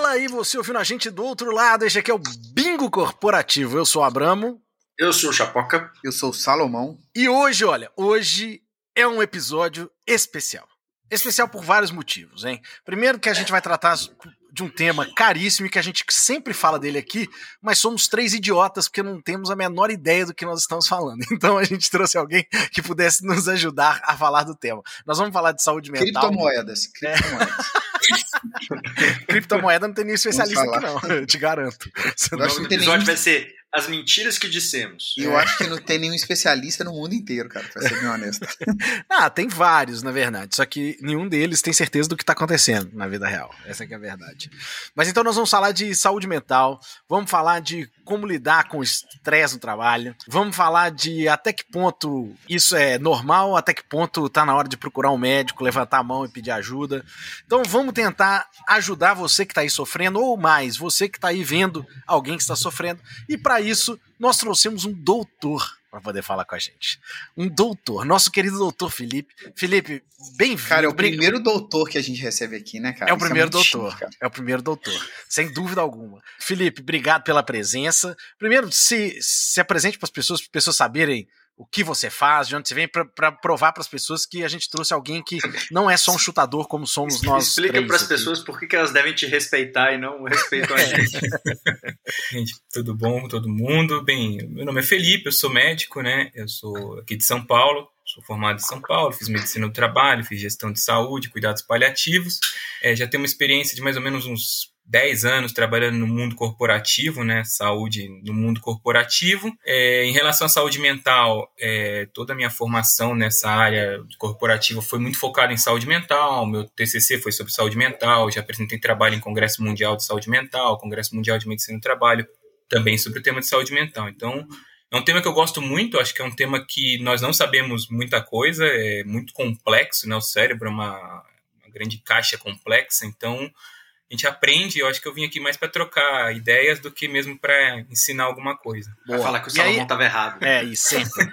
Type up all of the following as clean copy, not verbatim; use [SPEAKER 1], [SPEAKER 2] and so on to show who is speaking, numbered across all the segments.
[SPEAKER 1] Fala aí, você ouvindo a gente do outro lado, este aqui é o Bingo Corporativo. Eu sou o Abramo.
[SPEAKER 2] Eu sou o Chapoca.
[SPEAKER 3] Eu sou o Salomão.
[SPEAKER 1] E hoje, hoje é um episódio especial. Especial por vários motivos, hein? Primeiro que a gente vai tratar de um tema caríssimo e que a gente sempre fala dele aqui, mas somos três idiotas porque não temos a menor ideia do que nós estamos falando. Então a gente trouxe alguém que pudesse nos ajudar a falar do tema. Nós vamos falar de saúde mental.
[SPEAKER 3] Criptomoedas.
[SPEAKER 1] Criptomoeda não tem nenhum especialista aqui não, eu te garanto.
[SPEAKER 2] O episódio vai ser as mentiras que dissemos.
[SPEAKER 3] E eu acho que não tem nenhum especialista no mundo inteiro, cara, pra ser bem honesto.
[SPEAKER 1] Tem vários, na verdade, só que nenhum deles tem certeza do que tá acontecendo na vida real. Essa que é a verdade. Mas então nós vamos falar de saúde mental, vamos falar de como lidar com o estresse no trabalho, vamos falar de até que ponto isso é normal, até que ponto tá na hora de procurar um médico, levantar a mão e pedir ajuda. Então vamos tentar ajudar você que tá aí sofrendo, ou mais, você que tá aí vendo alguém que está sofrendo, e para isso nós trouxemos um doutor para poder falar com a gente. Um doutor, nosso querido doutor Felipe. Felipe, bem-vindo.
[SPEAKER 3] Cara, é o primeiro doutor que a gente recebe aqui, né, cara?
[SPEAKER 1] É o primeiro doutor, é o primeiro doutor, sem dúvida alguma. Felipe, obrigado pela presença. Primeiro, se apresente para as pessoas saberem o que você faz, de onde você vem, para provar para as pessoas que a gente trouxe alguém que não é só um chutador como somos nós.
[SPEAKER 2] Explica para as pessoas por que elas devem te respeitar e não respeitam a gente.
[SPEAKER 4] Gente, tudo bom, todo mundo? Bem, meu nome é Felipe, eu sou médico, né? Eu sou aqui de São Paulo, sou formado em São Paulo, fiz medicina do trabalho, fiz gestão de saúde, cuidados paliativos. Já tenho uma experiência de mais ou menos uns 10 anos trabalhando no mundo corporativo, né, saúde no mundo corporativo. Em relação à saúde mental, toda a minha formação nessa área corporativa foi muito focada em saúde mental. Meu TCC foi sobre saúde mental, já apresentei trabalho em Congresso Mundial de Saúde Mental, Congresso Mundial de Medicina do Trabalho, também sobre o tema de saúde mental. Então, é um tema que eu gosto muito, acho que é um tema que nós não sabemos muita coisa, é muito complexo, né, o cérebro é uma grande caixa complexa, então a gente aprende, eu acho que eu vim aqui mais para trocar ideias do que mesmo para ensinar alguma coisa.
[SPEAKER 2] Vai falar que o Salomão estava errado.
[SPEAKER 1] E sempre.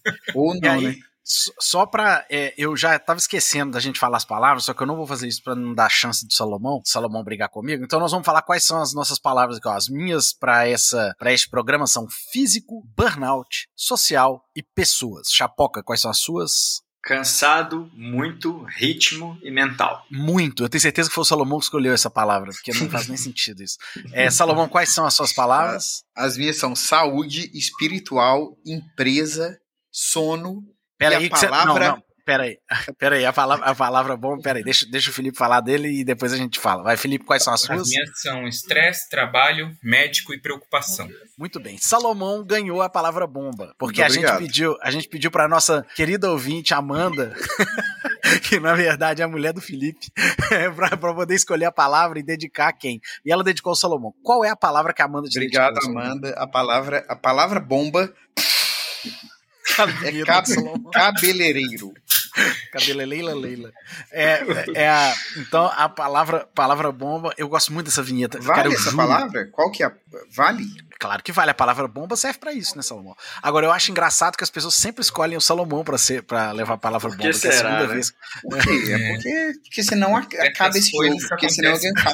[SPEAKER 3] Ou não,
[SPEAKER 1] aí,
[SPEAKER 3] né?
[SPEAKER 1] Só para eu já estava esquecendo da gente falar as palavras, só que eu não vou fazer isso para não dar chance do Salomão brigar comigo. Então nós vamos falar quais são as nossas palavras aqui. As minhas para este programa são físico, burnout, social e pessoas. Chapoca, quais são as suas?
[SPEAKER 2] Cansado, muito, ritmo e mental.
[SPEAKER 1] Muito. Eu tenho certeza que foi o Salomão que escolheu essa palavra, porque não faz nem sentido isso. Salomão, quais são as suas palavras?
[SPEAKER 3] As minhas são saúde, espiritual, empresa, sono.
[SPEAKER 1] Peraí,
[SPEAKER 3] palavra...
[SPEAKER 1] Peraí, a palavra bom, peraí, deixa o Felipe falar dele e depois a gente fala. Vai, Felipe, quais são as suas?
[SPEAKER 4] As minhas são estresse, trabalho, médico e preocupação.
[SPEAKER 1] Muito bem. Salomão ganhou a palavra bomba, porque a gente pediu para nossa querida ouvinte, Amanda, que na verdade é a mulher do Felipe, para poder escolher a palavra e dedicar a quem. E ela dedicou ao Salomão. Qual é a palavra que a Amanda te dedicou?
[SPEAKER 3] Obrigado, Amanda. A palavra bomba é cabeleireiro.
[SPEAKER 1] Leila. Então, a palavra bomba, eu gosto muito dessa vinheta.
[SPEAKER 3] Vale essa palavra? Qual que é? Vale?
[SPEAKER 1] Claro que vale, a palavra bomba serve pra isso, né, Salomão? Agora, eu acho engraçado que as pessoas sempre escolhem o Salomão pra levar a palavra bomba, que é a segunda vez.
[SPEAKER 3] Por quê? Porque senão acaba esse jogo, porque senão alguém faz.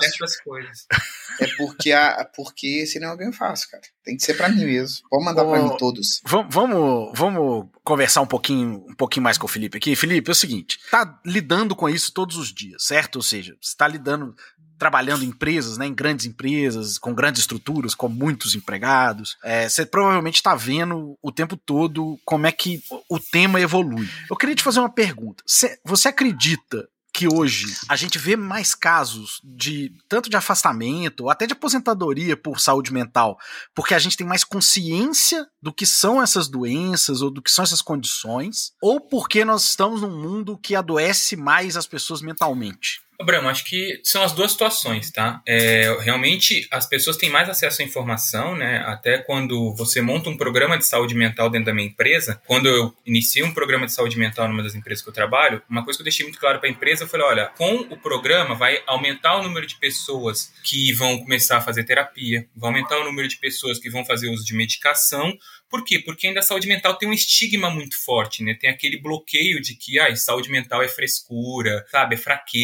[SPEAKER 3] Porque senão alguém faz, cara. Tem que ser pra mim mesmo. Pode mandar pra mim todos.
[SPEAKER 1] Vamos conversar um pouquinho mais com o Felipe aqui. Felipe, é o seguinte, tá lidando com isso todos os dias, certo? Ou seja, você tá trabalhando em empresas, né, em grandes empresas, com grandes estruturas, com muitos empregados. Você provavelmente está vendo o tempo todo como é que o tema evolui. Eu queria te fazer uma pergunta. Você acredita que hoje a gente vê mais casos tanto de afastamento ou até de aposentadoria por saúde mental, porque a gente tem mais consciência do que são essas doenças ou do que são essas condições, ou porque nós estamos num mundo que adoece mais as pessoas mentalmente?
[SPEAKER 4] Brano, acho que são as duas situações, tá? Realmente, as pessoas têm mais acesso à informação, né? Até quando você monta um programa de saúde mental dentro da minha empresa, quando eu iniciei um programa de saúde mental numa das empresas que eu trabalho, uma coisa que eu deixei muito claro para a empresa, eu falei, olha, com o programa vai aumentar o número de pessoas que vão começar a fazer terapia, vai aumentar o número de pessoas que vão fazer uso de medicação. Por quê? Porque ainda a saúde mental tem um estigma muito forte, né? Tem aquele bloqueio de que saúde mental é frescura, sabe? É fraqueza.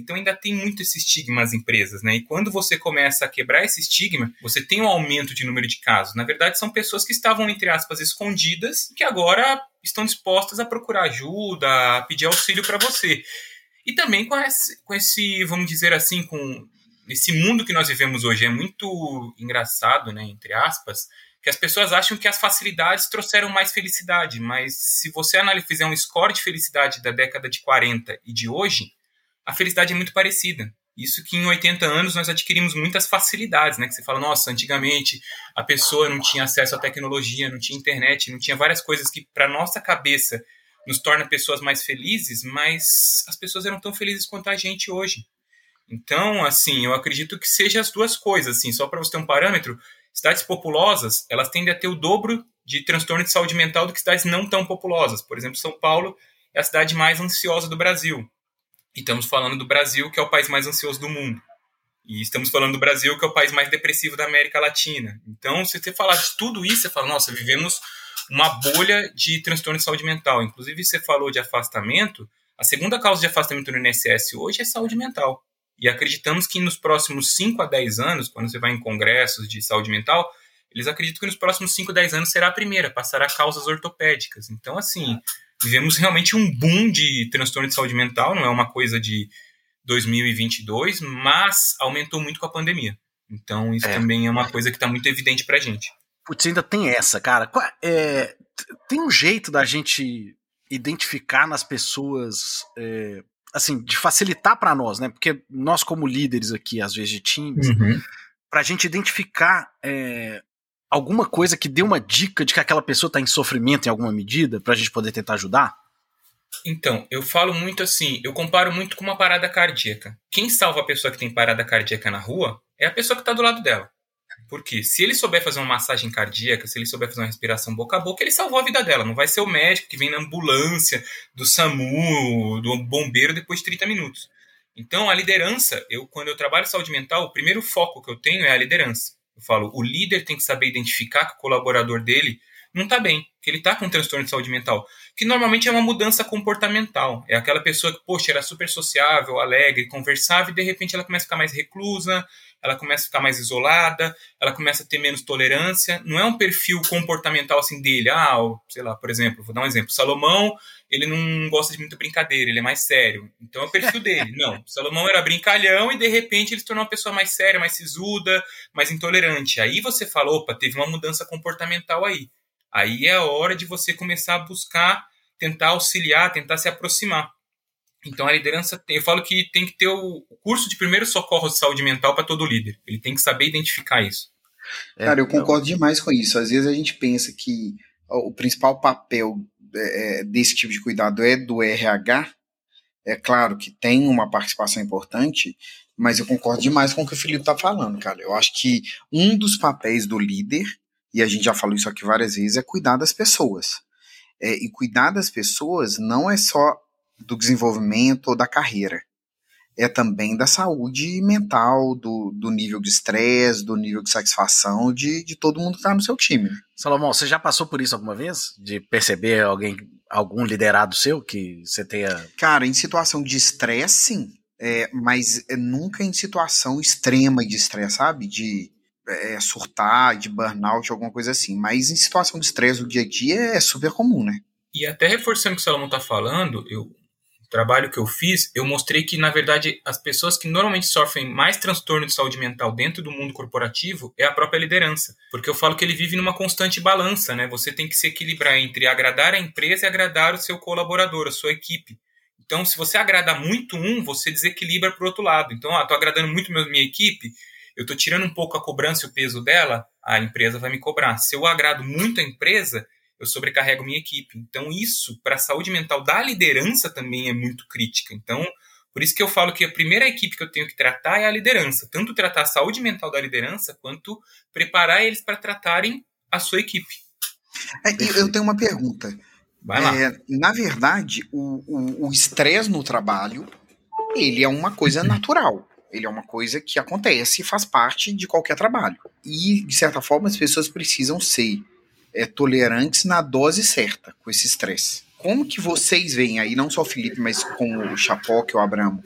[SPEAKER 4] Então ainda tem muito esse estigma nas empresas, né? E quando você começa a quebrar esse estigma, você tem um aumento de número de casos. Na verdade, são pessoas que estavam, entre aspas, escondidas, que agora estão dispostas a procurar ajuda, a pedir auxílio para você. E também com esse, vamos dizer assim, com esse mundo que nós vivemos hoje. É muito engraçado, né, entre aspas, que as pessoas acham que as facilidades trouxeram mais felicidade, mas se você fizer um score de felicidade da década de 40 e de hoje, a felicidade é muito parecida. Isso que em 80 anos nós adquirimos muitas facilidades, né? Que você fala, nossa, antigamente a pessoa não tinha acesso à tecnologia, não tinha internet, não tinha várias coisas que para nossa cabeça nos torna pessoas mais felizes, mas as pessoas eram tão felizes quanto a gente hoje. Então, assim, eu acredito que seja as duas coisas, assim, só para você ter um parâmetro. Cidades populosas, elas tendem a ter o dobro de transtorno de saúde mental do que cidades não tão populosas. Por exemplo, São Paulo é a cidade mais ansiosa do Brasil. E estamos falando do Brasil, que é o país mais ansioso do mundo. E estamos falando do Brasil, que é o país mais depressivo da América Latina. Então, se você falar de tudo isso, você fala, nossa, vivemos uma bolha de transtorno de saúde mental. Inclusive, você falou de afastamento. A segunda causa de afastamento no INSS hoje é saúde mental. E acreditamos que nos próximos 5 a 10 anos, quando você vai em congressos de saúde mental, eles acreditam que nos próximos 5 a 10 anos será a primeira, passará causas ortopédicas. Então, assim, vivemos realmente um boom de transtorno de saúde mental, não é uma coisa de 2022, mas aumentou muito com a pandemia. Então, isso também é uma coisa que está muito evidente pra gente.
[SPEAKER 1] Putz, ainda tem essa, cara. Tem um jeito da gente identificar nas pessoas... assim, de facilitar para nós, né? Porque nós, como líderes aqui, às vezes de times, para a gente identificar alguma coisa que dê uma dica de que aquela pessoa está em sofrimento em alguma medida, para a gente poder tentar ajudar?
[SPEAKER 4] Então, eu falo muito assim, eu comparo muito com uma parada cardíaca. Quem salva a pessoa que tem parada cardíaca na rua é a pessoa que está do lado dela. Porque se ele souber fazer uma massagem cardíaca, se ele souber fazer uma respiração boca a boca, ele salvou a vida dela. Não vai ser o médico que vem na ambulância, do SAMU, do bombeiro depois de 30 minutos. Então, a liderança, quando eu trabalho em saúde mental, o primeiro foco que eu tenho é a liderança. Eu falo, o líder tem que saber identificar que o colaborador dele não está bem, que ele está com um transtorno de saúde mental, que normalmente é uma mudança comportamental. É aquela pessoa que, poxa, era super sociável, alegre, conversava, e de repente ela começa a ficar mais reclusa, ela começa a ficar mais isolada, ela começa a ter menos tolerância. Não é um perfil comportamental assim dele. Sei lá, por exemplo, vou dar um exemplo. Salomão, ele não gosta de muita brincadeira, ele é mais sério. Então é o perfil dele. Não, Salomão era brincalhão e de repente ele se tornou uma pessoa mais séria, mais sisuda, mais intolerante. Aí você fala, opa, teve uma mudança comportamental aí. Aí é a hora de você começar a buscar, tentar auxiliar, tentar se aproximar. Então a liderança, eu falo que tem que ter o curso de primeiro socorro de saúde mental para todo líder. Ele tem que saber identificar isso.
[SPEAKER 3] Cara, eu concordo demais com isso. Às vezes a gente pensa que o principal papel desse tipo de cuidado é do RH. É claro que tem uma participação importante, mas eu concordo demais com o que o Felipe está falando, cara. Eu acho que um dos papéis do líder, e a gente já falou isso aqui várias vezes, é cuidar das pessoas. E cuidar das pessoas não é só do desenvolvimento ou da carreira. É também da saúde mental, do nível de estresse, do nível de satisfação de todo mundo que está no seu time.
[SPEAKER 1] Salomão, você já passou por isso alguma vez? De perceber algum liderado seu que você tenha...
[SPEAKER 3] Cara, em situação de estresse, sim. Mas nunca em situação extrema de estresse, sabe? De surtar, de burnout, alguma coisa assim. Mas em situação de estresse do dia a dia é super comum, né?
[SPEAKER 4] E até reforçando o que o Salomão está falando, o trabalho que eu fiz, eu mostrei que, na verdade, as pessoas que normalmente sofrem mais transtorno de saúde mental dentro do mundo corporativo é a própria liderança. Porque eu falo que ele vive numa constante balança, né? Você tem que se equilibrar entre agradar a empresa e agradar o seu colaborador, a sua equipe. Então, se você agrada muito você desequilibra para o outro lado. Então, estou agradando muito minha equipe, eu estou tirando um pouco a cobrança e o peso dela, a empresa vai me cobrar. Se eu agrado muito a empresa, eu sobrecarrego minha equipe. Então, isso, para a saúde mental da liderança, também é muito crítica. Então, por isso que eu falo que a primeira equipe que eu tenho que tratar é a liderança. Tanto tratar a saúde mental da liderança, quanto preparar eles para tratarem a sua equipe.
[SPEAKER 3] Eu tenho uma pergunta.
[SPEAKER 4] Vai lá.
[SPEAKER 3] Na verdade, o estresse no trabalho, ele é uma coisa natural. Ele é uma coisa que acontece e faz parte de qualquer trabalho. E, de certa forma, as pessoas precisam ser tolerantes na dose certa com esse estresse. como que vocês veem aí, não só o Felipe, mas com o Chapoque e o Abramo,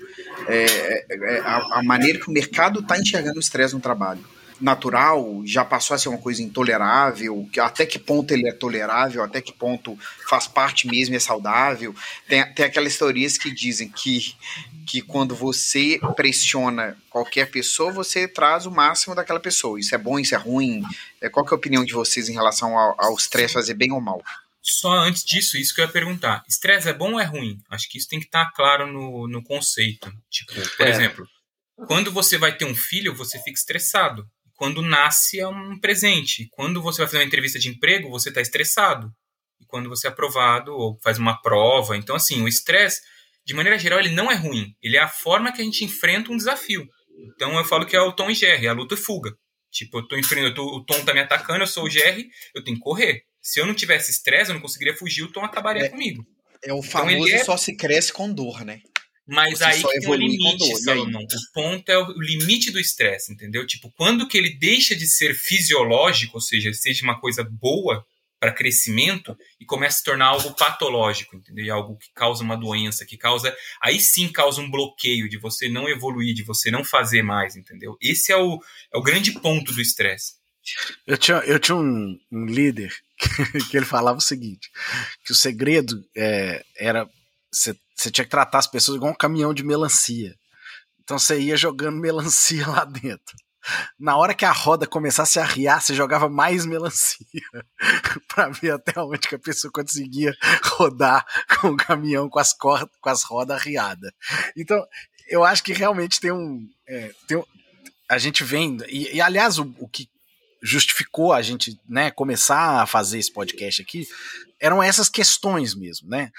[SPEAKER 3] a maneira que o mercado está enxergando o estresse no trabalho? Natural, já passou a ser uma coisa intolerável, até que ponto ele é tolerável, até que ponto faz parte mesmo e é saudável. Tem aquelas teorias que dizem que quando você pressiona qualquer pessoa, você traz o máximo daquela pessoa. Isso é bom, isso é ruim? Qual que é a opinião de vocês em relação ao estresse fazer bem ou mal?
[SPEAKER 4] Só antes disso, isso que eu ia perguntar. Estresse é bom ou é ruim? Acho que isso tem que estar claro no conceito. Tipo, por exemplo, quando você vai ter um filho, você fica estressado. Quando nasce é um presente. Quando você vai fazer uma entrevista de emprego, você está estressado. E quando você é aprovado ou faz uma prova. Então, assim, o estresse, de maneira geral, ele não é ruim. Ele é a forma que a gente enfrenta um desafio. Então, eu falo que é o Tom e Jerry, a luta e fuga. Tipo, o Tom tá me atacando, eu sou o Jerry, eu tenho que correr. Se eu não tivesse estresse, eu não conseguiria fugir, o Tom acabaria comigo.
[SPEAKER 3] É o famoso só se cresce com dor, né?
[SPEAKER 4] Mas aí que tem um limite, Salomão. O ponto é o limite do estresse, entendeu? Tipo, quando que ele deixa de ser fisiológico, ou seja, seja uma coisa boa para crescimento e começa a se tornar algo patológico, entendeu? E algo que causa uma doença, aí sim causa um bloqueio de você não evoluir, de você não fazer mais, entendeu? Esse é o grande ponto do estresse.
[SPEAKER 1] Eu tinha um líder que ele falava o seguinte, que o segredo era você tinha que tratar as pessoas igual um caminhão de melancia. Então você ia jogando melancia lá dentro. Na hora que a roda começasse a arriar, você jogava mais melancia para ver até onde que a pessoa conseguia rodar com o caminhão com as rodas arriadas. Então, eu acho que realmente tem a gente vem... E aliás, o que justificou a gente, né, começar a fazer esse podcast aqui eram essas questões mesmo, né?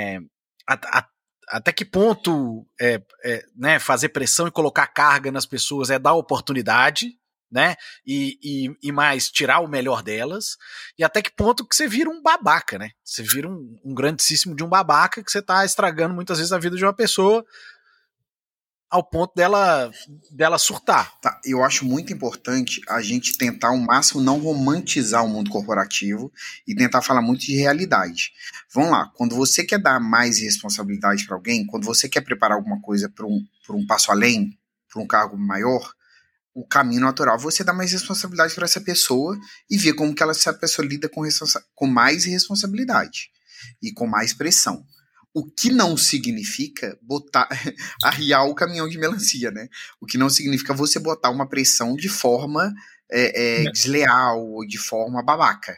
[SPEAKER 1] Até que ponto né, fazer pressão e colocar carga nas pessoas dar oportunidade, né? E mais tirar o melhor delas, e até que ponto que você vira um babaca, né? Você vira um grandíssimo de um babaca que você tá estragando muitas vezes a vida de uma pessoa ao ponto dela surtar.
[SPEAKER 3] Tá, eu acho muito importante a gente tentar ao máximo não romantizar o mundo corporativo e tentar falar muito de realidade. Vamos lá, quando você quer dar mais responsabilidade para alguém, quando você quer preparar alguma coisa para um passo além, para um cargo maior, o caminho natural é você dar mais responsabilidade para essa pessoa e ver como que essa pessoa lida com mais responsabilidade e com mais pressão. O que não significa arriar o caminhão de melancia, né? O que não significa você botar uma pressão de forma desleal ou de forma babaca.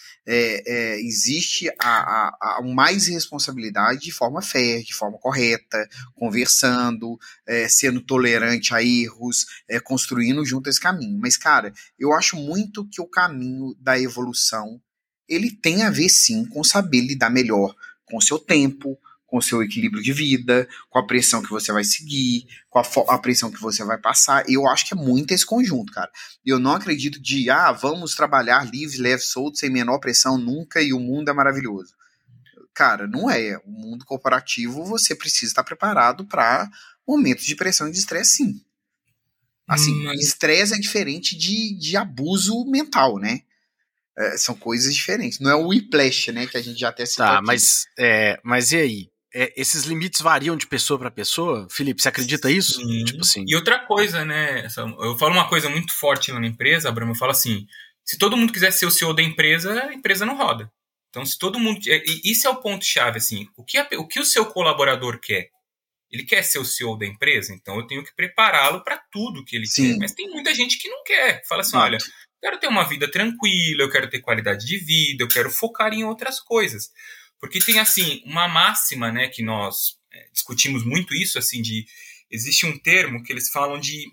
[SPEAKER 3] Existe a mais responsabilidade de forma fair, de forma correta, conversando, sendo tolerante a erros, construindo junto esse caminho. Mas, cara, eu acho muito que o caminho da evolução ele tem a ver, sim, com saber lidar melhor com o seu tempo, com o seu equilíbrio de vida, com a pressão que você vai seguir, com a pressão que você vai passar. Eu acho que é muito esse conjunto, cara. Eu não acredito vamos trabalhar livre, leve, solto, sem menor pressão nunca e o mundo é maravilhoso. Cara, não é. O mundo corporativo, você precisa estar preparado para momentos de pressão e de estresse, sim. Assim, estresse é diferente de abuso mental, né? São coisas diferentes. Não é o whiplash, né? Que a gente já até citou aqui.
[SPEAKER 1] Mas e aí? Esses limites variam de pessoa para pessoa? Felipe, você acredita isso?
[SPEAKER 4] Sim.
[SPEAKER 1] Tipo assim.
[SPEAKER 4] E outra coisa, né? Eu falo uma coisa muito forte lá na empresa, Abraham, eu falo assim, se todo mundo quiser ser o CEO da empresa, a empresa não roda. Então, se todo mundo... Isso é o ponto-chave, assim. O que o seu colaborador quer? Ele quer ser o CEO da empresa? Então, eu tenho que prepará-lo para tudo que ele quer. Mas tem muita gente que não quer. Fala assim, olha... quero ter uma vida tranquila, eu quero ter qualidade de vida, eu quero focar em outras coisas. Porque tem, assim, uma máxima, né, que nós discutimos muito isso, assim, existe um termo que eles falam de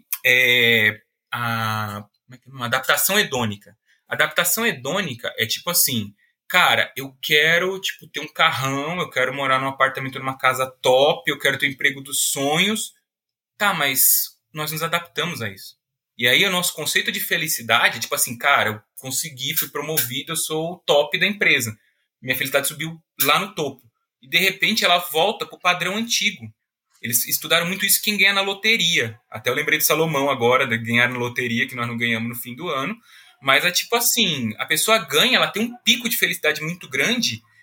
[SPEAKER 4] adaptação hedônica. Adaptação hedônica é tipo assim, cara, eu quero, tipo, ter um carrão, eu quero morar num apartamento, numa casa top, eu quero ter o emprego dos sonhos. Tá, mas nós nos adaptamos a isso. E aí o nosso conceito de felicidade, tipo assim, cara, eu consegui, fui promovido, eu sou o top da empresa. Minha felicidade subiu lá no topo. E de repente ela volta pro padrão antigo. Eles estudaram muito isso quem ganha na loteria. Até eu lembrei de Salomão agora, de ganhar na loteria, que nós não ganhamos no fim do ano. Mas é tipo assim, a pessoa ganha, ela tem um pico de felicidade muito grande,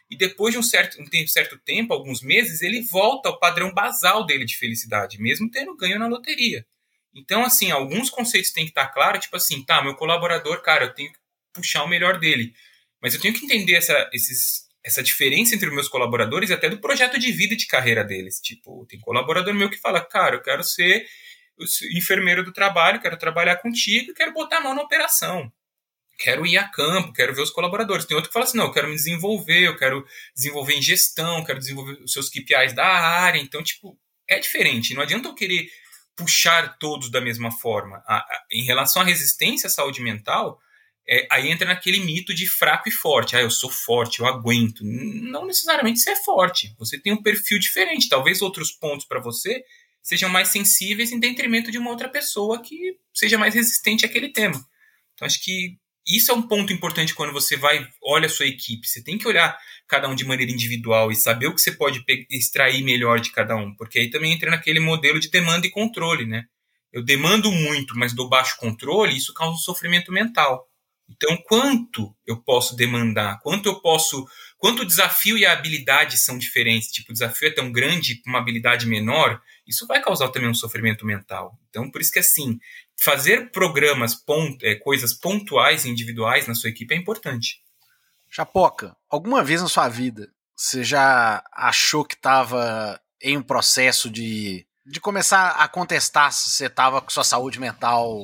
[SPEAKER 4] e depois de um certo tempo, alguns meses, ele volta ao padrão basal dele de felicidade, mesmo tendo ganho na loteria. Então, assim, alguns conceitos têm que estar claros, tipo assim, tá, meu colaborador, cara, eu tenho que puxar o melhor dele, mas eu tenho que entender essa diferença entre os meus colaboradores e até do projeto de vida e de carreira deles. Tipo, tem colaborador meu que fala, cara, eu quero ser o enfermeiro do trabalho, quero trabalhar contigo, quero botar a mão na operação. Quero ir a campo, quero ver os colaboradores. Tem outro que fala assim, não, eu quero me desenvolver, eu quero desenvolver em gestão, quero desenvolver os seus KPIs da área. Então, tipo, é diferente. Não adianta eu querer puxar todos da mesma forma. Em relação à resistência à saúde mental, aí entra naquele mito de fraco e forte. Eu sou forte, eu aguento. Não necessariamente você é forte. Você tem um perfil diferente. Talvez outros pontos para você sejam mais sensíveis em detrimento de uma outra pessoa que seja mais resistente àquele tema. Então, acho que isso é um ponto importante quando você olha a sua equipe. Você tem que olhar cada um de maneira individual e saber o que você pode extrair melhor de cada um, porque aí também entra naquele modelo de demanda e controle, né? Eu demando muito, mas dou baixo controle, isso causa um sofrimento mental. Então, quanto eu posso demandar? Quanto o desafio e a habilidade são diferentes? Tipo, o desafio é tão grande com uma habilidade menor, isso vai causar também um sofrimento mental. Então, por isso que, assim, fazer programas, coisas pontuais e individuais na sua equipe é importante.
[SPEAKER 1] Chapoca, alguma vez na sua vida você já achou que estava em um processo de começar a contestar se você estava com sua saúde mental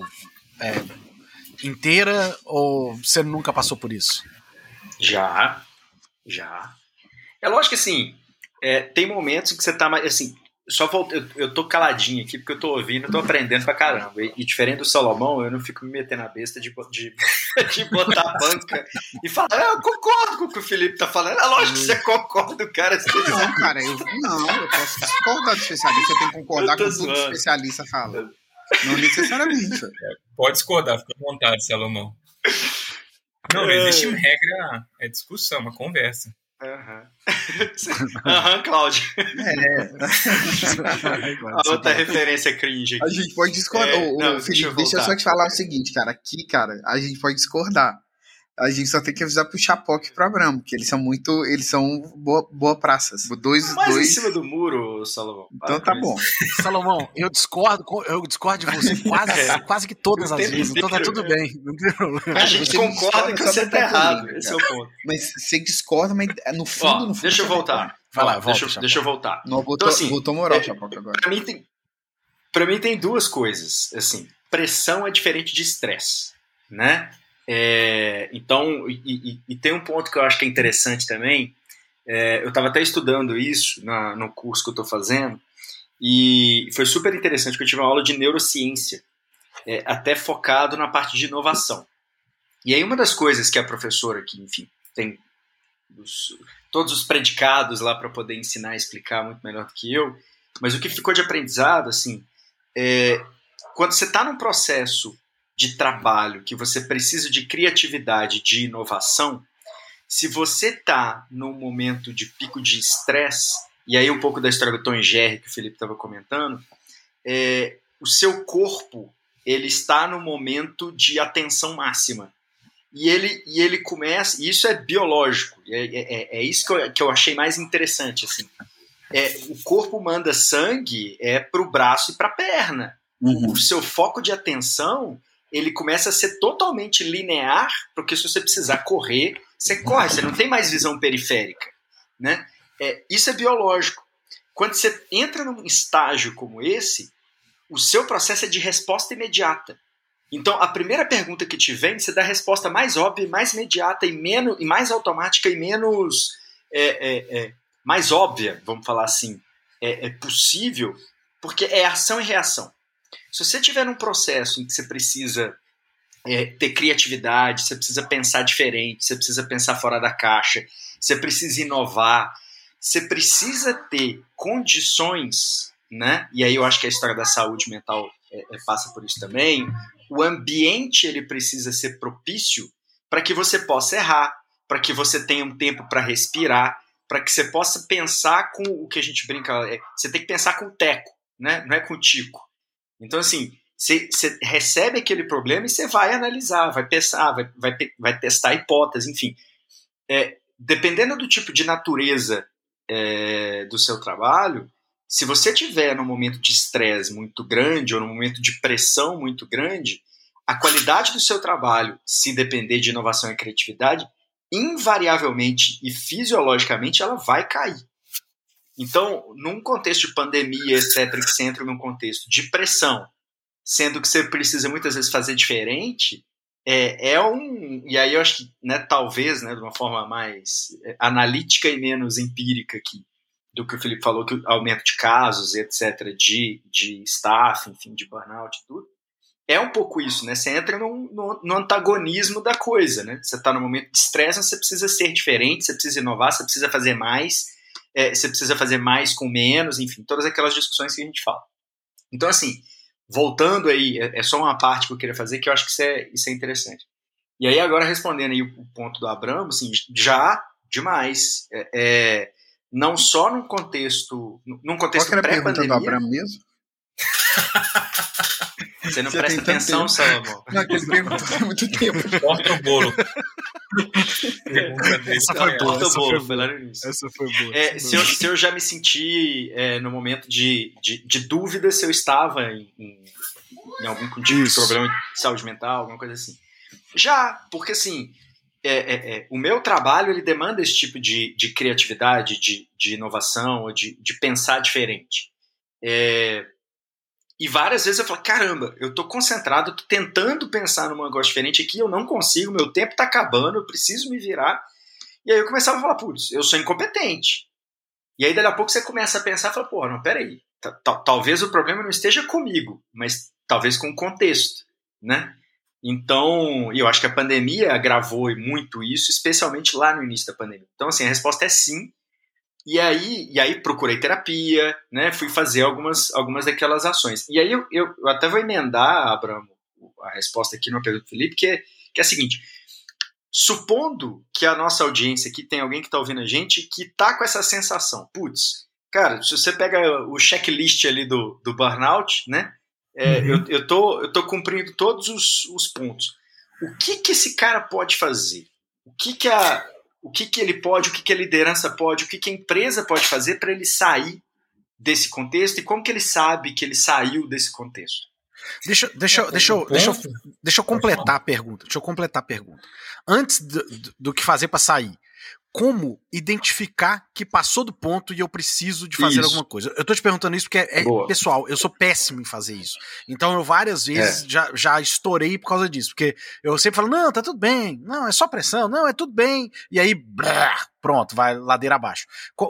[SPEAKER 1] inteira, ou você nunca passou por isso?
[SPEAKER 2] Já. É lógico que assim, tem momentos em que você tá mais assim, eu tô caladinho aqui porque eu tô ouvindo, eu tô aprendendo pra caramba. E diferente do Salomão, eu não fico me metendo na besta de botar a banca e falar, eu concordo com o que o Felipe tá falando. É lógico que você concorda, cara.
[SPEAKER 3] Não, cara, eu posso discordar do especialista, eu tenho que concordar com tudo que o especialista fala. Não necessariamente.
[SPEAKER 4] Pode discordar, fica à vontade, Salomão. Não existe regra, é discussão, uma conversa.
[SPEAKER 2] Cláudio. A outra referência cringe aqui.
[SPEAKER 3] A gente pode discordar. Felipe, deixa eu só te falar o seguinte, cara. Aqui, cara, a gente pode discordar. A gente só tem que avisar pro Chapoca e pro Abramo, porque eles são boa praças.
[SPEAKER 2] Mais em cima do muro, Salomão.
[SPEAKER 3] Então tá bom.
[SPEAKER 1] Salomão, eu discordo de você quase que todas as vezes, então tá tudo bem. Não tem problema.
[SPEAKER 2] A gente concorda que você tá errado, esse é o ponto.
[SPEAKER 3] Mas você discorda, mas no fundo...
[SPEAKER 2] Deixa eu voltar.
[SPEAKER 1] Vai lá, volta.
[SPEAKER 2] Deixa eu voltar.
[SPEAKER 3] Não, botou moral, Chapoca, agora.
[SPEAKER 2] Pra mim tem duas coisas, assim, pressão é diferente de estresse, né? Então, e tem um ponto que eu acho que é interessante também, eu estava até estudando isso no curso que eu estou fazendo, e foi super interessante, porque eu tive uma aula de neurociência, até focado na parte de inovação. E aí uma das coisas que a professora, que enfim, tem todos os predicados lá para poder ensinar e explicar muito melhor do que eu, mas o que ficou de aprendizado, assim, quando você está num processo de trabalho, que você precisa de criatividade, de inovação, se você está num momento de pico de estresse, e aí um pouco da história do Tom e Jerry que o Felipe estava comentando, o seu corpo ele está no momento de atenção máxima. E ele começa, e isso é biológico, é isso que eu achei mais interessante. Assim. O corpo manda sangue para o braço e para a perna. O seu foco de atenção ele começa a ser totalmente linear, porque se você precisar correr, você corre, você não tem mais visão periférica. Né? Isso é biológico. Quando você entra num estágio como esse, o seu processo é de resposta imediata. Então, a primeira pergunta que te vem, você dá a resposta mais óbvia, mais imediata e mais automática e menos mais óbvia, vamos falar assim, possível, porque é ação e reação. Se você estiver num processo em que você precisa ter criatividade, você precisa pensar diferente, você precisa pensar fora da caixa, você precisa inovar, você precisa ter condições, né? E aí eu acho que a história da saúde mental passa por isso também. O ambiente ele precisa ser propício para que você possa errar, para que você tenha um tempo para respirar, para que você possa pensar com o que a gente brinca, você tem que pensar com o teco, né? Não é com o tico. Então, assim, você recebe aquele problema e você vai analisar, vai pensar, vai testar hipóteses, enfim. dependendo do tipo de natureza do seu trabalho, se você tiver num momento de estresse muito grande ou num momento de pressão muito grande, a qualidade do seu trabalho, se depender de inovação e criatividade, invariavelmente e fisiologicamente ela vai cair. Então, num contexto de pandemia, etc., que você entra num contexto de pressão, sendo que você precisa muitas vezes fazer diferente, e aí eu acho que, né, talvez, né, de uma forma mais analítica e menos empírica aqui, do que o Felipe falou, que o aumento de casos, etc., de staff, enfim, de burnout e tudo, é um pouco isso, né? Você entra no antagonismo da coisa, né? Você está num momento de estresse, você precisa ser diferente, você precisa inovar, você precisa fazer mais, você precisa fazer mais com menos, enfim, todas aquelas discussões que a gente fala. Então, assim, voltando aí, é só uma parte que eu queria fazer, que eu acho que isso é interessante. E aí, agora, respondendo aí o ponto do Abramo, assim, já demais. Não só num contexto
[SPEAKER 3] pré-pandemia. Qual que era a pergunta do Abramo mesmo?
[SPEAKER 2] Você não presta atenção, Salomão.
[SPEAKER 3] Não, aquele perguntou há muito tempo.
[SPEAKER 4] Corta o bolo.
[SPEAKER 1] Essa foi boa. Essa foi boa.
[SPEAKER 2] Se eu já me senti no momento de dúvida se eu estava em algum tipo de problema de saúde mental, alguma coisa assim. Já, porque assim, o meu trabalho ele demanda esse tipo de criatividade, de inovação, ou de pensar diferente. E várias vezes eu falo, caramba, eu tô concentrado, eu tô tentando pensar num negócio diferente aqui, eu não consigo, meu tempo tá acabando, eu preciso me virar. E aí eu começava a falar, putz, eu sou incompetente. E aí daqui a pouco você começa a pensar e fala, pô, não, peraí, talvez o problema não esteja comigo, mas talvez com o contexto, né? Então, eu acho que a pandemia agravou muito isso, especialmente lá no início da pandemia. Então, assim, a resposta é sim. E aí procurei terapia, né? Fui fazer algumas daquelas ações. E aí eu até vou emendar, Abramo, a resposta aqui no pergunta do Felipe, que é a seguinte: supondo que a nossa audiência aqui tem alguém que está ouvindo a gente que tá com essa sensação, putz, cara, se você pega o checklist ali do burnout, né? Eu tô cumprindo todos os pontos. O que esse cara pode fazer? O que ele pode, o que a liderança pode, o que a empresa pode fazer para ele sair desse contexto e como que ele sabe que ele saiu desse contexto?
[SPEAKER 1] Deixa eu completar a pergunta. Antes do que fazer para sair, como identificar que passou do ponto e eu preciso de fazer alguma coisa? Eu tô te perguntando isso porque pessoal, eu sou péssimo em fazer isso. Então eu várias vezes já estourei por causa disso, porque eu sempre falo, não, tá tudo bem, não, é só pressão, não, é tudo bem, e aí, pronto, vai ladeira abaixo.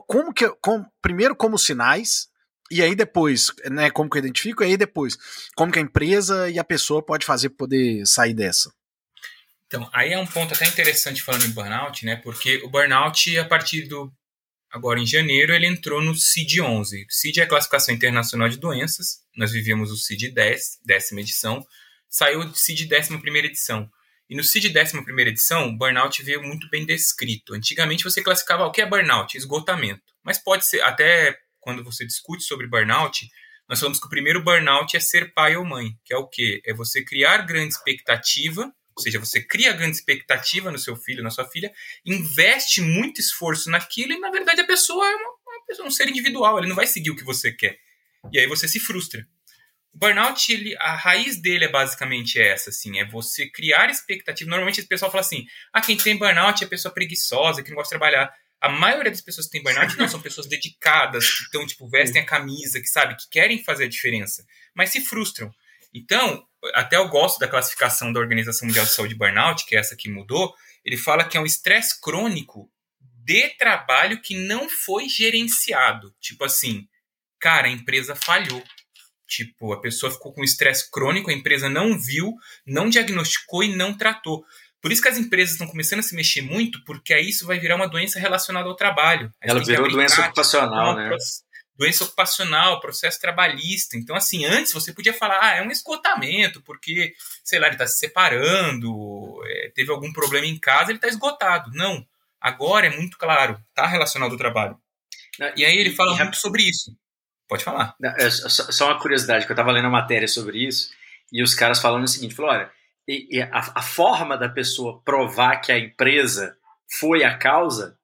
[SPEAKER 1] Primeiro como sinais, e aí depois, né, como que eu identifico, e aí depois, como que a empresa e a pessoa pode fazer para poder sair dessa?
[SPEAKER 4] Então, aí é um ponto até interessante falando em burnout, né? Porque o burnout, a partir agora em janeiro, ele entrou no CID-11. O CID é a Classificação Internacional de Doenças. Nós vivíamos o CID-10, 10ª edição. Saiu o CID 11ª edição. E no CID 11ª edição, o burnout veio muito bem descrito. Antigamente você classificava o que é burnout? Esgotamento. Mas pode ser, até quando você discute sobre burnout, nós falamos que o primeiro burnout é ser pai ou mãe. Que é o quê? É você criar grande expectativa. Ou seja, você cria grande expectativa no seu filho, na sua filha, investe muito esforço naquilo e, na verdade, a pessoa é um ser individual, ele não vai seguir o que você quer. E aí você se frustra. O burnout, a raiz dele é basicamente essa, assim, é você criar expectativa. Normalmente o pessoal fala assim, quem tem burnout é pessoa preguiçosa, que não gosta de trabalhar. A maioria das pessoas que tem burnout não são pessoas dedicadas, que estão, vestem a camisa, que sabe, que querem fazer a diferença, mas se frustram. Então, até eu gosto da classificação da Organização Mundial de Saúde Burnout, que é essa que mudou, ele fala que é um estresse crônico de trabalho que não foi gerenciado. Tipo assim, cara, a empresa falhou. Tipo, a pessoa ficou com estresse crônico, a empresa não viu, não diagnosticou e não tratou. Por isso que as empresas estão começando a se mexer muito, porque aí isso vai virar uma doença relacionada ao trabalho.
[SPEAKER 2] Ela virou doença ocupacional, né?
[SPEAKER 4] Doença ocupacional, processo trabalhista. Então, assim, antes você podia falar, é um esgotamento, porque, sei lá, ele está se separando, teve algum problema em casa, ele está esgotado. Não. Agora é muito claro, está relacionado ao trabalho. E aí ele fala muito sobre isso. Pode falar.
[SPEAKER 2] Só uma curiosidade, que eu estava lendo uma matéria sobre isso, e os caras falando o seguinte, olha, a forma da pessoa provar que a empresa foi a causa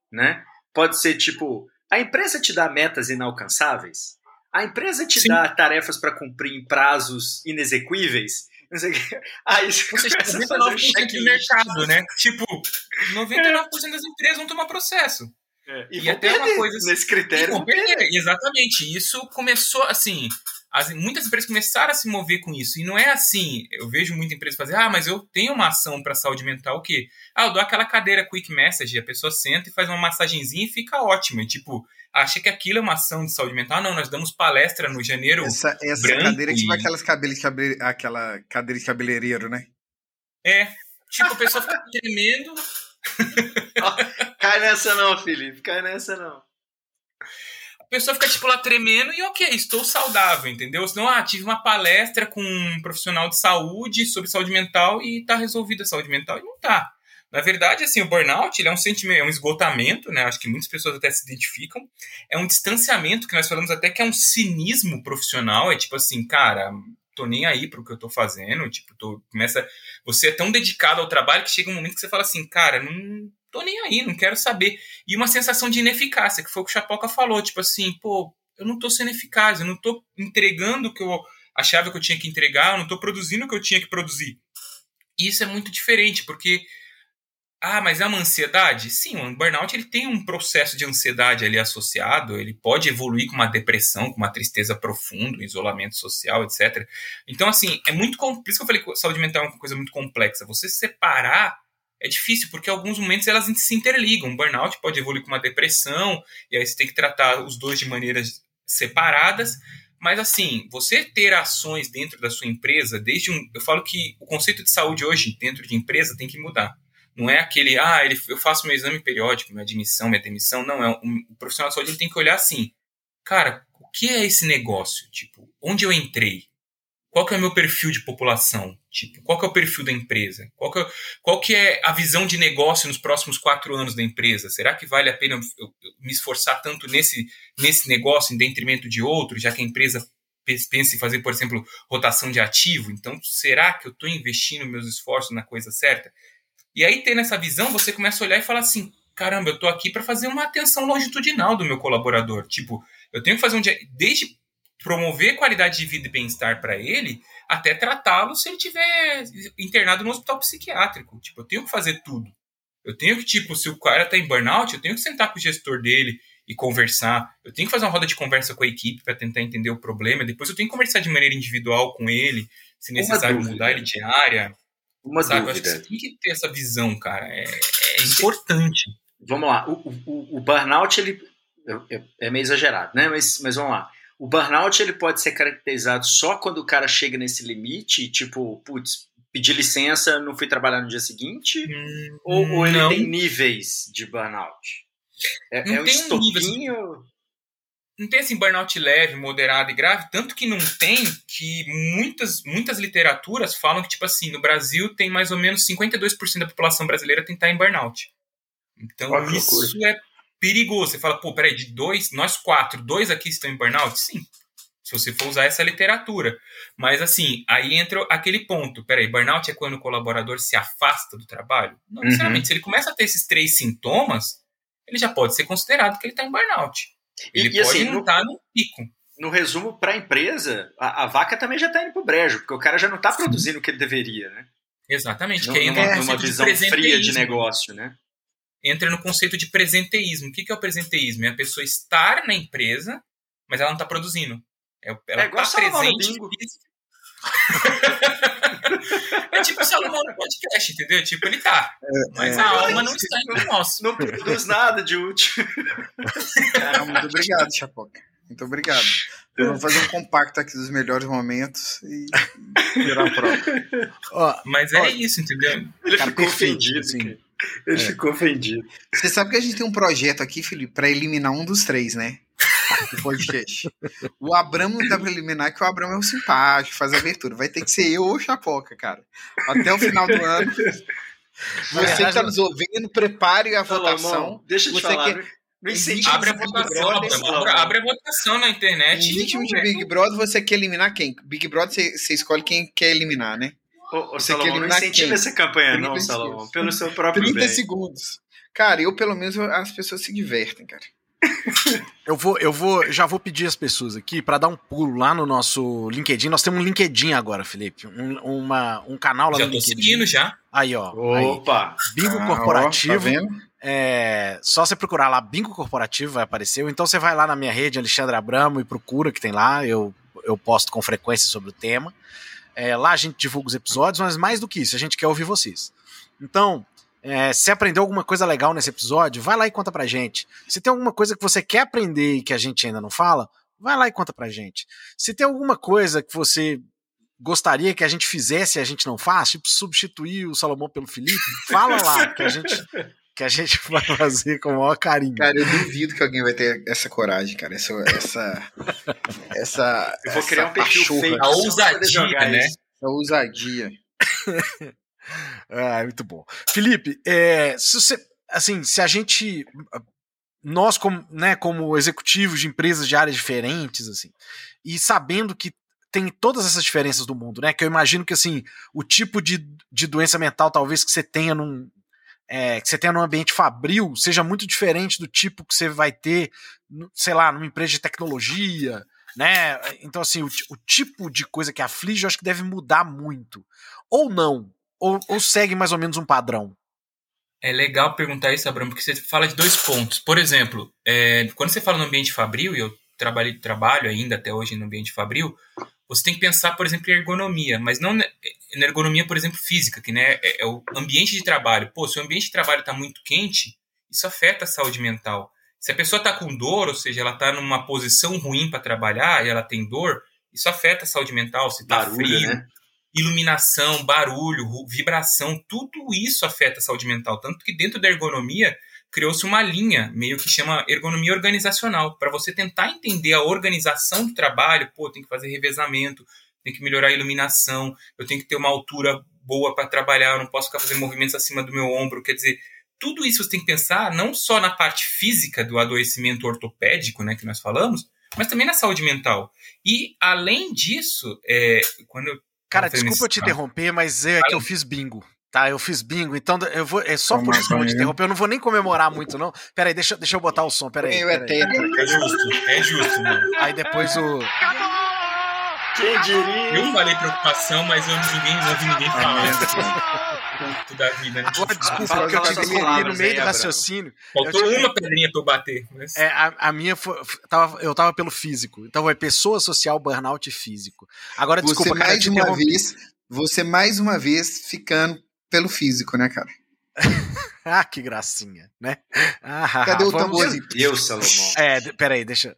[SPEAKER 2] né? Pode ser tipo, a empresa te dá metas inalcançáveis, a empresa te dá tarefas para cumprir em prazos inexequíveis. Não sei o que. Aí você começa a fazer um check-in.
[SPEAKER 4] Do mercado, né? Tipo, 99% das empresas vão tomar processo.
[SPEAKER 2] E até uma coisa nesse critério.
[SPEAKER 4] Exatamente. Isso começou assim. Muitas empresas começaram a se mover com isso. E não é assim. Eu vejo muita empresa fazer, mas eu tenho uma ação para saúde mental, o quê? Eu dou aquela cadeira quick message, a pessoa senta e faz uma massagenzinha e fica ótima. E, tipo, acha que aquilo é uma ação de saúde mental. Não, nós damos palestra no janeiro.
[SPEAKER 3] Essa cadeira tipo aquela cadeira de cabeleireiro, né?
[SPEAKER 4] Tipo, a pessoa fica tremendo.
[SPEAKER 2] Cai nessa não, Felipe. Cai nessa não.
[SPEAKER 4] A pessoa fica, tipo, lá tremendo e ok, estou saudável, entendeu? Senão, tive uma palestra com um profissional de saúde sobre saúde mental e tá resolvida a saúde mental. E não tá. Na verdade, assim, o burnout, ele é um sentimento, é um esgotamento, né? Acho que muitas pessoas até se identificam. É um distanciamento, que nós falamos até que é um cinismo profissional. É tipo assim, cara, tô nem aí pro que eu tô fazendo. Tipo, você é tão dedicado ao trabalho que chega um momento que você fala assim, cara, não tô nem aí, não quero saber. E uma sensação de ineficácia, que foi o que o Chapoca falou, tipo assim, eu não tô sendo eficaz, eu não tô entregando o que eu achava que eu tinha que entregar, eu não tô produzindo o que eu tinha que produzir. E isso é muito diferente, porque mas é uma ansiedade? Sim, o burnout ele tem um processo de ansiedade ali associado, ele pode evoluir com uma depressão, com uma tristeza profunda, um isolamento social, etc. Então, assim, é muito por isso que eu falei que saúde mental é uma coisa muito complexa. Você separar é difícil, porque em alguns momentos elas se interligam. O burnout pode evoluir com uma depressão, e aí você tem que tratar os dois de maneiras separadas. Mas, assim, você ter ações dentro da sua empresa, eu falo que o conceito de saúde hoje dentro de empresa tem que mudar. Não é aquele, eu faço meu exame periódico, minha admissão, minha demissão. Não, o profissional de saúde ele tem que olhar assim, cara, o que é esse negócio? Tipo, onde eu entrei? Qual que é o meu perfil de população? Tipo, qual que é o perfil da empresa? Qual que é a visão de negócio nos próximos 4 anos da empresa? Será que vale a pena eu me esforçar tanto nesse negócio em detrimento de outro, já que a empresa pensa em fazer, por exemplo, rotação de ativo? Então, será que eu estou investindo meus esforços na coisa certa? E aí, tendo essa visão, você começa a olhar e falar assim, caramba, eu estou aqui para fazer uma atenção longitudinal do meu colaborador. Tipo, eu tenho que fazer desde promover qualidade de vida e bem-estar para ele, até tratá-lo se ele estiver internado no hospital psiquiátrico. Tipo, eu tenho que fazer tudo. Eu tenho que, tipo, se o cara está em burnout, eu tenho que sentar com o gestor dele e conversar. Eu tenho que fazer uma roda de conversa com a equipe para tentar entender o problema. Depois eu tenho que conversar de maneira individual com ele, se necessário mudar ele de área.
[SPEAKER 2] Uma dúvida.
[SPEAKER 4] Eu acho que você tem que ter essa visão, cara. É importante.
[SPEAKER 2] Vamos lá. O burnout, ele é meio exagerado, né? Mas vamos lá. O burnout, ele pode ser caracterizado só quando o cara chega nesse limite, tipo, pedir licença, não fui trabalhar no dia seguinte? Ou ele tem níveis de burnout? É um estopinho?
[SPEAKER 4] Não tem assim burnout leve, moderado e grave, tanto que não tem, que muitas literaturas falam que, tipo assim, no Brasil tem mais ou menos 52% da população brasileira tem que estar em burnout. Então isso é perigoso. Você fala, peraí, de 2, nós 4, 2 aqui estão em burnout? Sim, se você for usar essa literatura. Mas assim, aí entra aquele ponto, peraí, burnout é quando o colaborador se afasta do trabalho? Não necessariamente. Se ele começa a ter esses 3 sintomas, ele já pode ser considerado que ele está em burnout. Ele pode assim, não estar no pico.
[SPEAKER 2] No resumo, para a empresa, a vaca também já está indo pro brejo, porque o cara já não está produzindo o que ele deveria, né?
[SPEAKER 4] Exatamente.
[SPEAKER 2] Que entra numa visão fria de negócio, né?
[SPEAKER 4] Entra no conceito de presenteísmo. O que é o presenteísmo? É a pessoa estar na empresa, mas ela não está produzindo. Ela está presente. É tipo o Salomão no podcast, entendeu? Tipo, ele tá. Mas a alma não está em nosso.
[SPEAKER 2] Não produz nada de útil.
[SPEAKER 3] Cara, muito obrigado, Chapoca. Muito obrigado. Eu vou fazer um compacto aqui dos melhores momentos e virar a prova.
[SPEAKER 4] Mas é isso, entendeu?
[SPEAKER 2] Ele ficou ofendido. Assim. Ele ficou ofendido.
[SPEAKER 3] Você sabe que a gente tem um projeto aqui, Felipe, para eliminar um dos 3, né? Do podcast. O Abramo não dá pra eliminar, que o Abramo é o simpático, faz a abertura. Vai ter que ser eu ou o Chapoca, cara. Até o final do ano. Você que tá nos ouvindo, prepare a votação.
[SPEAKER 2] Deixa eu te falar.
[SPEAKER 4] Abre a votação na internet.
[SPEAKER 3] Em ritmo de Big Brother, você quer eliminar quem? Big Brother, você escolhe quem quer eliminar, né?
[SPEAKER 2] Salomão, não incentiva essa campanha não, Salomão. Pelo seu próprio
[SPEAKER 3] 30
[SPEAKER 2] bem.
[SPEAKER 3] segundos. Cara, eu pelo menos as pessoas se divertem, cara.
[SPEAKER 1] Já vou pedir às pessoas aqui para dar um pulo lá no nosso LinkedIn. Nós temos um LinkedIn agora, Felipe. Um canal lá
[SPEAKER 4] já
[SPEAKER 1] no LinkedIn.
[SPEAKER 4] Já tô seguindo já.
[SPEAKER 1] Aí, ó.
[SPEAKER 2] Opa!
[SPEAKER 1] Aí. Bingo Corporativo.
[SPEAKER 3] Ó, tá vendo?
[SPEAKER 1] Só você procurar lá, Bingo Corporativo vai aparecer. Ou então você vai lá na minha rede, Alexandre Abramo, e procura que tem lá. Eu posto com frequência sobre o tema. Lá a gente divulga os episódios, mas mais do que isso, a gente quer ouvir vocês. Então, se aprendeu alguma coisa legal nesse episódio, vai lá e conta pra gente. Se tem alguma coisa que você quer aprender e que a gente ainda não fala, vai lá e conta pra gente. Se tem alguma coisa que você gostaria que a gente fizesse e a gente não faz, tipo substituir o Salomão pelo Felipe, fala lá que a gente vai fazer com o maior carinho.
[SPEAKER 3] Cara, eu duvido que alguém vai ter essa coragem, cara. Essa
[SPEAKER 2] eu vou criar um perfil fake.
[SPEAKER 4] A ousadia, né?
[SPEAKER 3] A ousadia.
[SPEAKER 1] Muito bom. Felipe, se a gente, nós como executivos de empresas de áreas diferentes, assim, e sabendo que tem todas essas diferenças do mundo, né, que eu imagino que assim, o tipo de doença mental talvez que você tenha num ambiente fabril seja muito diferente do tipo que você vai ter, sei lá, numa empresa de tecnologia, né? Então assim, o tipo de coisa que aflige eu acho que deve mudar muito. Ou não. Ou segue mais ou menos um padrão?
[SPEAKER 4] É legal perguntar isso, Abramo, porque você fala de 2 pontos. Por exemplo, quando você fala no ambiente fabril, e eu trabalho ainda até hoje no ambiente fabril, você tem que pensar, por exemplo, em ergonomia, mas não na ergonomia, por exemplo, física, que né, é o ambiente de trabalho. Pô, se o ambiente de trabalho está muito quente, isso afeta a saúde mental. Se a pessoa está com dor, ou seja, ela está numa posição ruim para trabalhar e ela tem dor, isso afeta a saúde mental. Se está frio, né? Iluminação, barulho, vibração, tudo isso afeta a saúde mental. Tanto que dentro da ergonomia criou-se uma linha, meio que chama ergonomia organizacional, para você tentar entender a organização do trabalho. Pô, tem que fazer revezamento, tem que melhorar a iluminação, eu tenho que ter uma altura boa para trabalhar, eu não posso ficar fazendo movimentos acima do meu ombro. Quer dizer, tudo isso você tem que pensar não só na parte física do adoecimento ortopédico, né, que nós falamos, mas também na saúde mental. E, além disso, quando eu...
[SPEAKER 1] Cara, desculpa eu te interromper, mas que eu fiz bingo, tá? Eu fiz bingo, então eu vou. Só por isso que eu vou te interromper, eu não vou nem comemorar muito, não. Peraí, deixa eu botar o som, peraí.
[SPEAKER 4] É justo, mano.
[SPEAKER 1] Aí depois o.
[SPEAKER 2] Quem diria?
[SPEAKER 4] Eu falei preocupação, mas não ouvi ninguém falar. Da vida, né?
[SPEAKER 1] Agora, desculpa, porque eu te interrompi no meio do raciocínio.
[SPEAKER 4] Faltou uma pedrinha pra eu bater. Mas...
[SPEAKER 1] a minha foi. Eu tava pelo físico. Então vai pessoa social, burnout e físico. Agora, desculpa,
[SPEAKER 3] cara, você mais uma vez ficando pelo físico, né, cara?
[SPEAKER 1] Que gracinha, né?
[SPEAKER 3] Cadê o tamborzinho?
[SPEAKER 2] Deus, Salomão.
[SPEAKER 1] Peraí, deixa.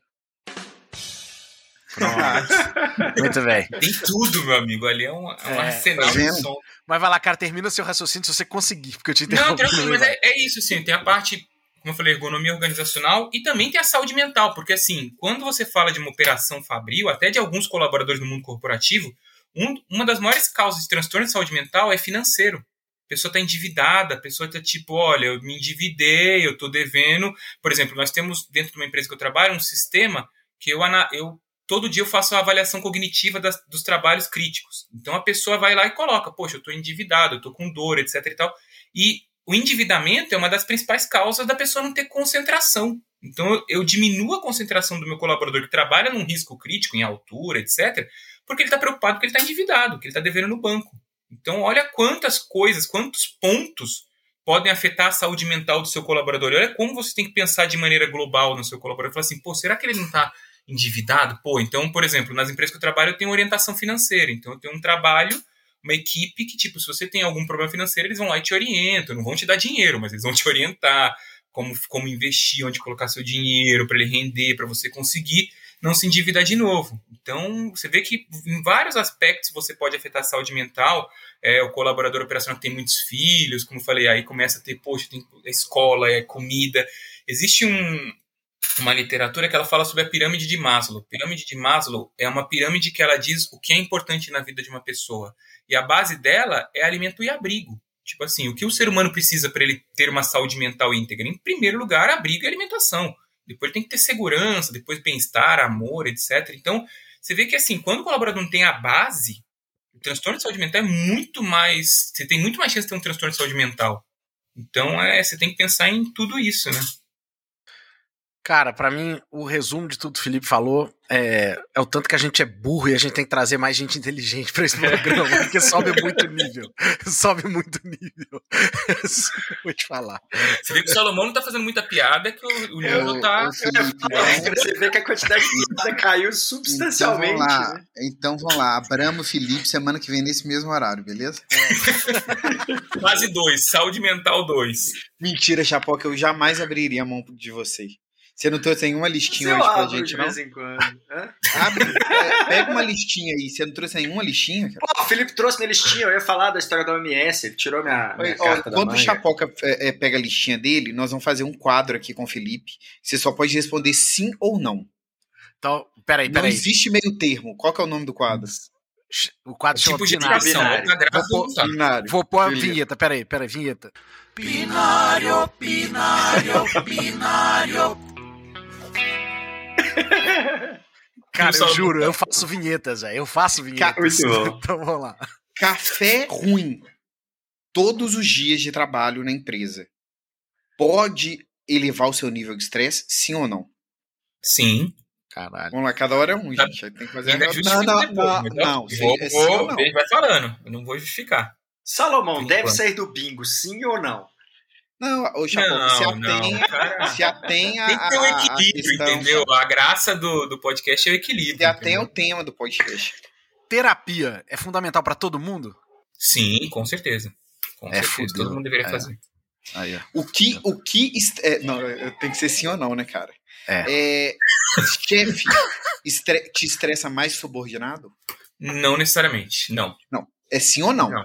[SPEAKER 1] Muito bem.
[SPEAKER 4] Tem tudo, meu amigo. Ali é um arsenal de som.
[SPEAKER 1] Mas vai lá, cara, termina seu raciocínio se você conseguir, porque eu te interrompi.
[SPEAKER 4] Não, tranquilo, mas é isso, assim. Tem a parte, como eu falei, ergonomia organizacional e também tem a saúde mental, porque, assim, quando você fala de uma operação fabril, até de alguns colaboradores do mundo corporativo, uma das maiores causas de transtorno de saúde mental é financeiro. A pessoa está endividada, a pessoa está tipo, olha, eu me endividei, eu estou devendo. Por exemplo, nós temos, dentro de uma empresa que eu trabalho, um sistema que todo dia eu faço a avaliação cognitiva dos trabalhos críticos. Então a pessoa vai lá e coloca, poxa, eu estou endividado, eu estou com dor, etc. e tal. E o endividamento é uma das principais causas da pessoa não ter concentração. Então eu diminuo a concentração do meu colaborador que trabalha num risco crítico, em altura, etc., porque ele está preocupado porque ele está endividado, que ele está devendo no banco. Então olha quantas coisas, quantos pontos podem afetar a saúde mental do seu colaborador. E olha como você tem que pensar de maneira global no seu colaborador. Falar assim, pô, será que ele não está endividado? Pô, então, por exemplo, nas empresas que eu trabalho, eu tenho orientação financeira. Então, eu tenho um trabalho, uma equipe que, tipo, se você tem algum problema financeiro, eles vão lá e te orientam. Não vão te dar dinheiro, mas eles vão te orientar como investir, onde colocar seu dinheiro para ele render, para você conseguir não se endividar de novo. Então, você vê que em vários aspectos você pode afetar a saúde mental. O colaborador operacional que tem muitos filhos, como eu falei, aí começa a ter, poxa, tem escola, comida. Existe uma literatura que ela fala sobre a pirâmide de Maslow. A pirâmide de Maslow é uma pirâmide que ela diz o que é importante na vida de uma pessoa. E a base dela é alimento e abrigo. Tipo assim, o que o ser humano precisa para ele ter uma saúde mental íntegra? Em primeiro lugar, abrigo e alimentação. Depois tem que ter segurança, depois bem-estar, amor, etc. Então, você vê que assim, quando o colaborador não tem a base, o transtorno de saúde mental é muito mais... Você tem muito mais chance de ter um transtorno de saúde mental. Então, você tem que pensar em tudo isso, né?
[SPEAKER 1] Cara, pra mim, o resumo de tudo que o Felipe falou é o tanto que a gente é burro e a gente tem que trazer mais gente inteligente pra esse programa, porque sobe muito nível. Sobe muito nível. Vou te falar.
[SPEAKER 4] Você vê que o Salomão não tá fazendo muita piada, que o nível tá...
[SPEAKER 2] Você vê que a quantidade de piada caiu substancialmente.
[SPEAKER 3] Então vamos lá. Abramo Felipe, semana que vem nesse mesmo horário, beleza?
[SPEAKER 4] Fase 2, saúde mental 2.
[SPEAKER 3] Mentira, Chapoca, eu jamais abriria a mão de vocês. Você não trouxe nenhuma listinha hoje pra gente, não?
[SPEAKER 2] De vez em quando.
[SPEAKER 3] Abre, pega uma listinha aí. Você não trouxe nenhuma listinha, cara?
[SPEAKER 2] Pô, o Felipe trouxe na listinha. Eu ia falar da história da OMS. Ele tirou minha carta da
[SPEAKER 3] Quando
[SPEAKER 2] manga.
[SPEAKER 3] o Chapoca pega a listinha dele, nós vamos fazer um quadro aqui com o Felipe. Você só pode responder sim ou não.
[SPEAKER 1] Então, peraí.
[SPEAKER 3] Não existe meio termo. Qual que é o nome do quadro?
[SPEAKER 1] O quadro chama
[SPEAKER 4] tipo de
[SPEAKER 1] binário.
[SPEAKER 4] binário.
[SPEAKER 1] Vou pôr a vinheta. Peraí, vinheta. Binário. Cara, eu juro, eu faço vinhetas, velho. Eu faço vinhetas. Então vamos lá.
[SPEAKER 3] Café ruim todos os dias de trabalho na empresa pode elevar o seu nível de estresse, sim ou não?
[SPEAKER 4] Sim.
[SPEAKER 3] Caralho. Vamos lá, cada hora é um, gente. Aí tem que fazer... Não.
[SPEAKER 4] Ele vai falando, eu não vou justificar.
[SPEAKER 2] Salomão, deve sair do bingo, sim ou não?
[SPEAKER 3] Não, o Chapoca, se atenha
[SPEAKER 4] tem que ter um equilíbrio, entendeu? A graça do podcast é o equilíbrio.
[SPEAKER 3] Se atenha ao tema do podcast.
[SPEAKER 1] Terapia é fundamental pra todo mundo?
[SPEAKER 4] Sim, com certeza.
[SPEAKER 1] Fudeu.
[SPEAKER 4] Todo mundo deveria fazer.
[SPEAKER 3] Aí, ó. Não, tem que ser sim ou não, né, cara? Chefe te estressa mais subordinado?
[SPEAKER 4] Não necessariamente, não.
[SPEAKER 3] Não. É sim ou não?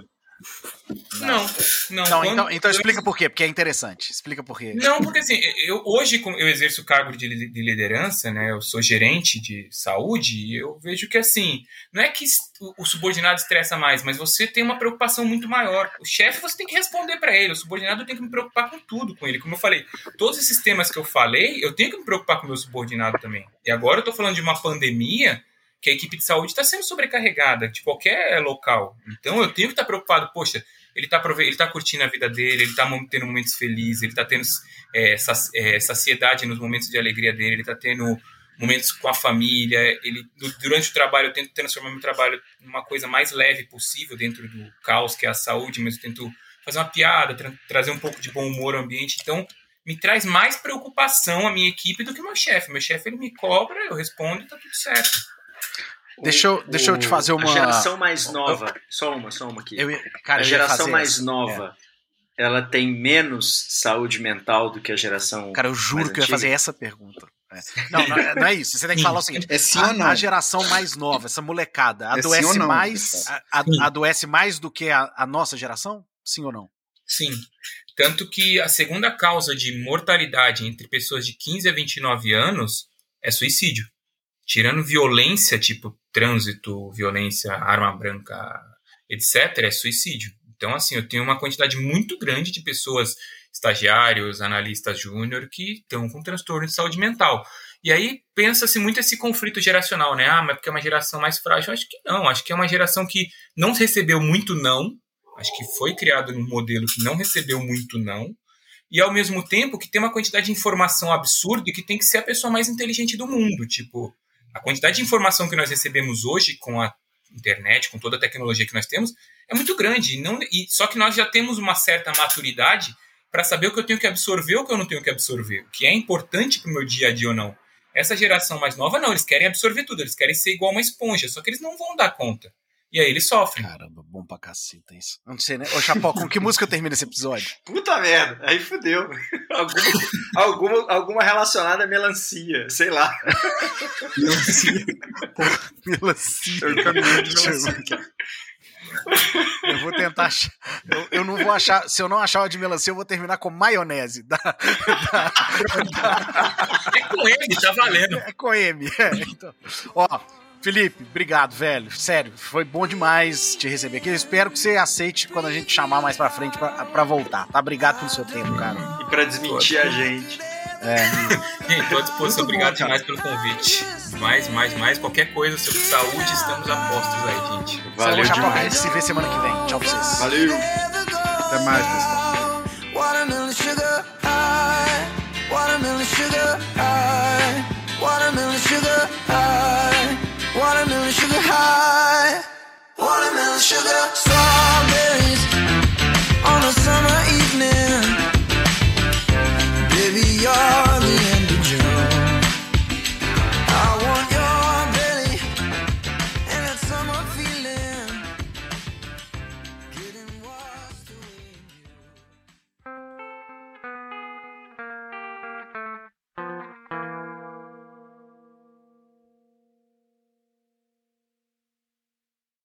[SPEAKER 4] Não.
[SPEAKER 1] Então explica por quê, porque é interessante. Explica por quê.
[SPEAKER 4] Não, porque assim, hoje eu exerço o cargo de liderança, né? Eu sou gerente de saúde e eu vejo que assim, não é que o subordinado estressa mais, mas você tem uma preocupação muito maior. O chefe você tem que responder para ele, o subordinado eu tenho que me preocupar com tudo com ele. Como eu falei, todos esses temas que eu falei, eu tenho que me preocupar com o meu subordinado também. E agora eu tô falando de uma pandemia que a equipe de saúde está sendo sobrecarregada de qualquer local. Então eu tenho que estar preocupado, poxa, ele tá curtindo a vida dele, ele tá tendo momentos felizes, ele tá tendo saciedade nos momentos de alegria dele, ele tá tendo momentos com a família, durante o trabalho eu tento transformar meu trabalho numa coisa mais leve possível dentro do caos que é a saúde, mas eu tento fazer uma piada, trazer um pouco de bom humor ao ambiente. Então me traz mais preocupação a minha equipe do que o meu chefe. Meu chefe ele me cobra, eu respondo e tá tudo certo.
[SPEAKER 1] Deixa eu te fazer uma...
[SPEAKER 2] A geração mais nova, só uma aqui. A geração mais nova, ela tem menos saúde mental do que a geração
[SPEAKER 1] Cara, eu juro que eu ia fazer essa pergunta. Não é isso. Você tem que falar o seguinte.
[SPEAKER 3] É sim ou não?
[SPEAKER 1] A geração mais nova, essa molecada, adoece adoece mais do que a nossa geração? Sim ou não?
[SPEAKER 4] Sim. Tanto que a segunda causa de mortalidade entre pessoas de 15 a 29 anos é suicídio. Tirando violência, tipo trânsito, violência, arma branca, etc., é suicídio. Então, assim, eu tenho uma quantidade muito grande de pessoas, estagiários, analistas júnior, que estão com transtorno de saúde mental. E aí pensa-se muito esse conflito geracional, né? Mas porque é uma geração mais frágil? Acho que não. Acho que é uma geração que não recebeu muito não. Acho que foi criado num modelo que não recebeu muito não. E, ao mesmo tempo, que tem uma quantidade de informação absurda e que tem que ser a pessoa mais inteligente do mundo. Tipo, a quantidade de informação que nós recebemos hoje com a internet, com toda a tecnologia que nós temos, é muito grande. Só que nós já temos uma certa maturidade para saber o que eu tenho que absorver e o que eu não tenho que absorver. O que é importante para o meu dia a dia ou não. Essa geração mais nova, não. Eles querem absorver tudo. Eles querem ser igual uma esponja. Só que eles não vão dar conta. E aí eles sofrem.
[SPEAKER 1] Caramba, bom pra caceta isso. Não sei, né? Ô, Chapó, com que música termina esse episódio?
[SPEAKER 2] Puta merda, aí fudeu. Alguma relacionada a melancia, sei lá.
[SPEAKER 1] Melancia. Eu vou tentar achar. Eu não vou achar. Se eu não achar uma de melancia, eu vou terminar com maionese.
[SPEAKER 4] É com M, tá valendo.
[SPEAKER 1] É com M. Então. Ó. Felipe, obrigado, velho. Sério, foi bom demais te receber aqui. Eu espero que você aceite quando a gente chamar mais pra frente pra voltar, tá? Obrigado pelo seu tempo, cara.
[SPEAKER 2] E pra desmentir a gente.
[SPEAKER 4] Gente, tô à disposição. Obrigado demais pelo convite. Mais. Qualquer coisa sobre saúde, estamos a postos aí, gente.
[SPEAKER 1] Valeu demais. A gente se vê semana que vem. Tchau pra vocês.
[SPEAKER 2] Valeu.
[SPEAKER 3] Até mais, pessoal.